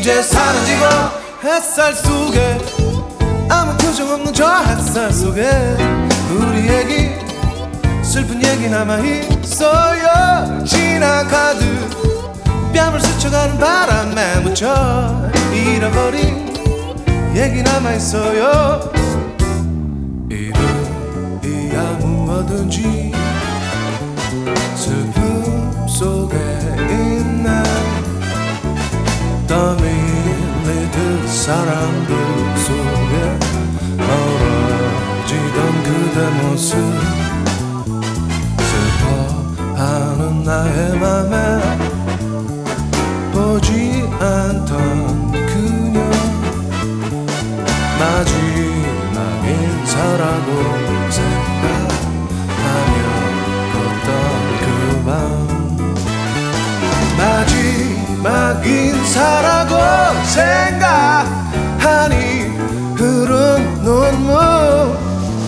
이제 사라지고 햇살 속에 아무 표정 없는 저 햇살 속에 우리 얘기 슬픈 얘기 남아있어요. 지나가듯 뺨을 스쳐가는 바람에 묻혀 잃어버린 얘기 남아있어요. 이름이야 무엇든지 슬픔 속에 있네. 떠밀리듯 사람들 속에 멀어지던 그대 모습 슬퍼하는 나의 맘에 보지 않던 그녀 마지막 인사라고 생각하며 걷던 그 밤 마지막 인사라고 생각하니 흐른 눈물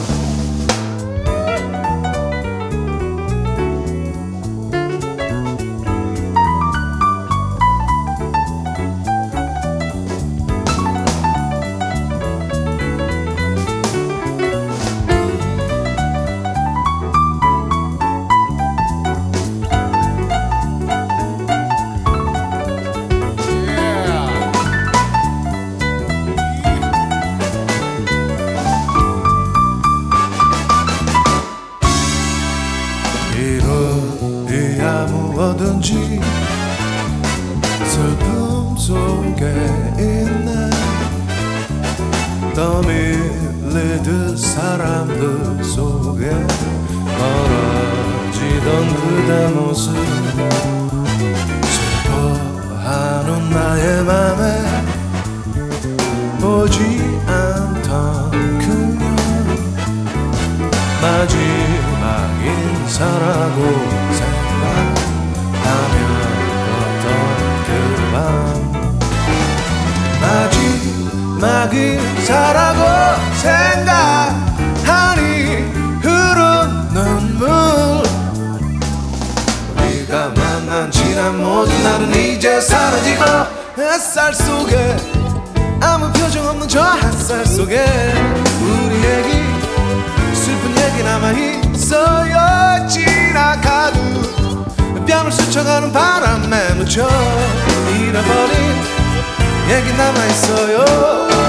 이루어야 무엇든지 슬픔 속에 있네. 떠밀리듯 사람들 속에 멀어지던 그대 모습 슬퍼하는 나의 맘에 보지 않던 그녀 마지막 인사라고 생각하며 걷던 그 밤 마지막 인사라고 생각하니 흐른 눈물 우리가 만난 지난 모든 날은 이제 사라지고 햇살 속에 아무 표정 없는 저 햇살 속에 우리 얘기 슬픈 얘기 남아있어요. 지나가듯 뺨을 스쳐가는 바람에 묻혀 잃어버린 얘기 남아있어요.